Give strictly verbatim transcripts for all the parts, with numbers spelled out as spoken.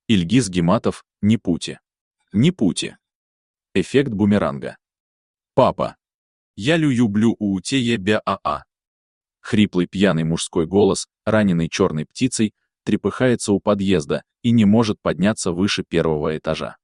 Ильгиз Гиматов, Непути. Непути. Эффект бумеранга. Папа. Я люблю у тебе бя-а-а. Хриплый пьяный мужской голос, раненый черной птицей, трепыхается у подъезда и не может подняться выше первого этажа.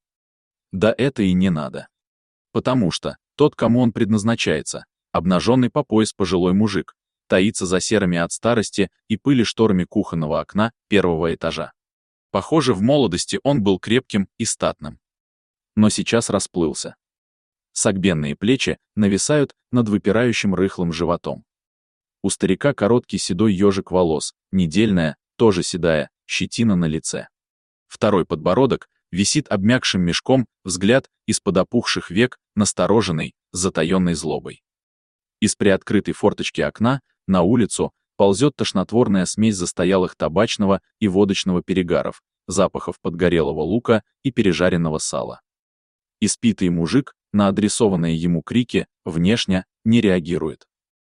Да это и не надо. Потому что тот, кому он предназначается, обнаженный по пояс пожилой мужик, таится за серыми от старости и пыли шторами кухонного окна первого этажа. Похоже, в молодости он был крепким и статным. Но сейчас расплылся. Согбенные плечи нависают над выпирающим рыхлым животом. У старика короткий седой ежик волос, недельная, тоже седая, щетина на лице. Второй подбородок висит обмякшим мешком, взгляд из-под опухших век, настороженный, с затаенной злобой. Из приоткрытой форточки окна на улицу ползет тошнотворная смесь застоялых табачного и водочного перегаров, запахов подгорелого лука и пережаренного сала. Испитый мужик на адресованные ему крики внешне не реагирует.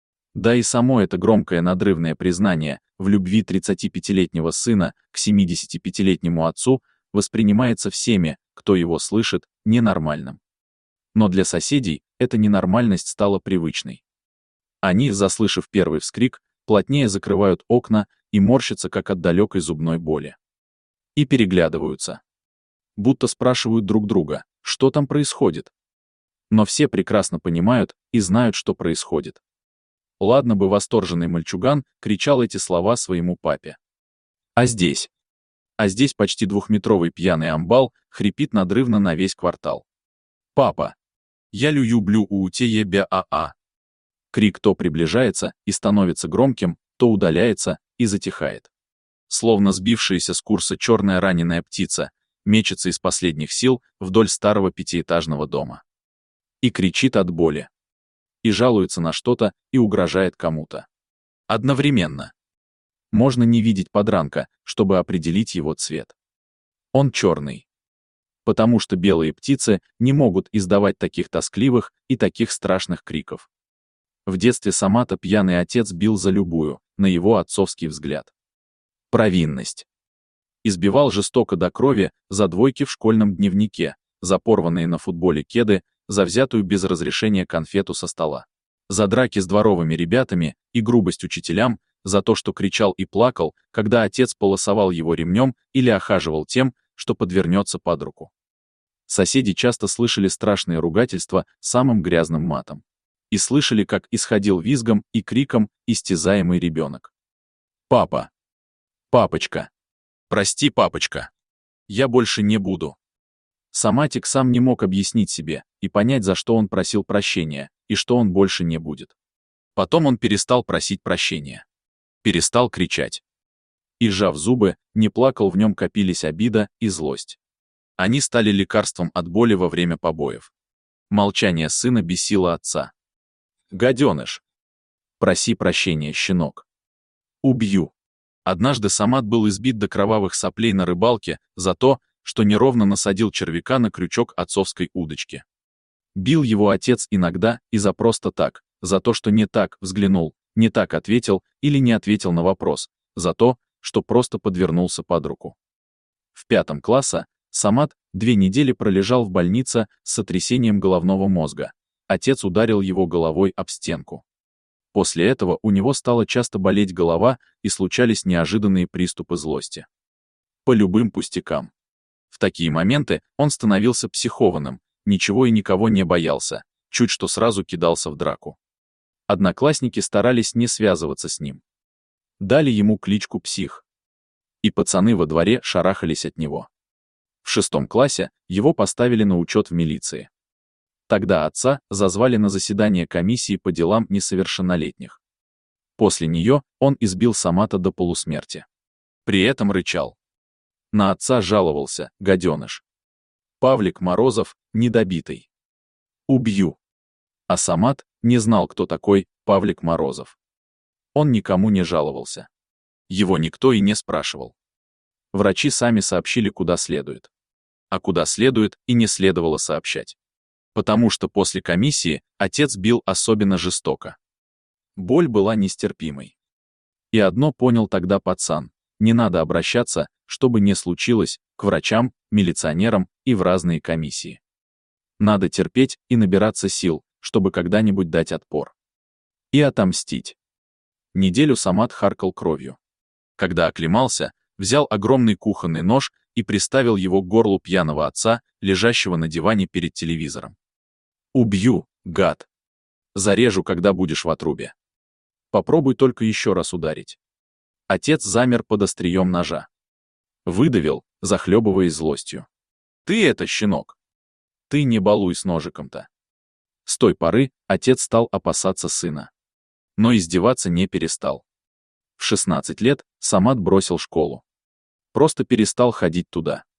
Да и само это громкое надрывное признание в любви тридцатипятилетнего сына к семидесятипятилетнему отцу воспринимается всеми, кто его слышит, ненормальным. Но для соседей эта ненормальность стала привычной. Они, заслышав первый вскрик, плотнее закрывают окна и морщатся, как от далекой зубной боли. И переглядываются. Будто спрашивают друг друга, что там происходит. Но все прекрасно понимают и знают, что происходит. Ладно бы восторженный мальчуган кричал эти слова своему папе. А здесь? А здесь почти двухметровый пьяный амбал хрипит надрывно на весь квартал. «Папа! Я люблю у тебе бя-а-а!» Крик то приближается и становится громким, то удаляется и затихает. Словно сбившаяся с курса черная раненая птица, мечется из последних сил вдоль старого пятиэтажного дома. И кричит от боли. И жалуется на что-то и угрожает кому-то. Одновременно. Можно не видеть подранка, чтобы определить его цвет. Он черный. Потому что белые птицы не могут издавать таких тоскливых и таких страшных криков. В детстве Самата пьяный отец бил за любую, на его отцовский взгляд, провинность. Избивал жестоко до крови за двойки в школьном дневнике, за порванные на футболе кеды, за взятую без разрешения конфету со стола, за драки с дворовыми ребятами и грубость учителям, за то, что кричал и плакал, когда отец полосовал его ремнем или охаживал тем, что подвернется под руку. Соседи часто слышали страшные ругательства самым грязным матом. И слышали, как исходил визгом и криком истязаемый ребенок. «Папа! Папочка! Прости, папочка! Я больше не буду!» Саматик сам не мог объяснить себе и понять, за что он просил прощения, и что он больше не будет. Потом он перестал просить прощения. Перестал кричать. И, сжав зубы, не плакал, в нем копились обида и злость. Они стали лекарством от боли во время побоев. Молчание сына бесило отца. «Гаденыш! Проси прощения, щенок! Убью!» Однажды Самат был избит до кровавых соплей на рыбалке за то, что неровно насадил червяка на крючок отцовской удочки. Бил его отец иногда и за просто так, за то, что не так взглянул, не так ответил или не ответил на вопрос, за то, что просто подвернулся под руку. В пятом классе Самат две недели пролежал в больнице с сотрясением головного мозга. Отец ударил его головой об стенку. После этого у него стала часто болеть голова и случались неожиданные приступы злости. По любым пустякам. В такие моменты он становился психованным, ничего и никого не боялся, чуть что сразу кидался в драку. Одноклассники старались не связываться с ним. Дали ему кличку «Псих». И пацаны во дворе шарахались от него. В шестом классе его поставили на учет в милиции. Тогда отца зазвали на заседание комиссии по делам несовершеннолетних. После нее он избил Самата до полусмерти. При этом рычал. На отца жаловался, гаденыш. Павлик Морозов, недобитый. Убью. А Самат не знал, кто такой Павлик Морозов. Он никому не жаловался. Его никто и не спрашивал. Врачи сами сообщили, куда следует. А куда следует и не следовало сообщать. Потому что после комиссии отец бил особенно жестоко. Боль была нестерпимой. И одно понял тогда пацан: не надо обращаться, что бы ни случилось, к врачам, милиционерам и в разные комиссии. Надо терпеть и набираться сил, чтобы когда-нибудь дать отпор. И отомстить. Неделю Самат харкал кровью. Когда оклемался, взял огромный кухонный нож и приставил его к горлу пьяного отца, лежащего на диване перед телевизором. «Убью, гад! Зарежу, когда будешь в отрубе. Попробуй только еще раз ударить». Отец замер под острием ножа. Выдавил, захлебываясь злостью. «Ты это, щенок! Ты не балуй с ножиком-то!» С той поры отец стал опасаться сына. Но издеваться не перестал. В шестнадцать лет Самат бросил школу. Просто перестал ходить туда.